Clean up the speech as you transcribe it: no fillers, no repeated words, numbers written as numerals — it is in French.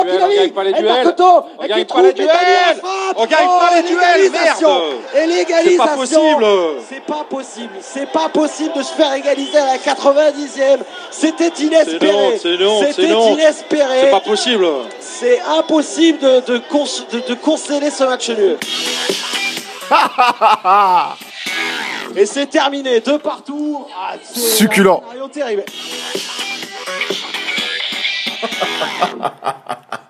On gagne pas les duels. On gagne pas les duels. On gagne pas les duels. Merde. Et l'égalisation. C'est pas possible. C'est pas possible. C'est pas possible de se faire égaliser à la 90e. C'était inespéré. C'était inespéré. C'est pas possible. C'est impossible de concéder ce match nul. Et c'est terminé, 2 partout. Succulent. Terrible.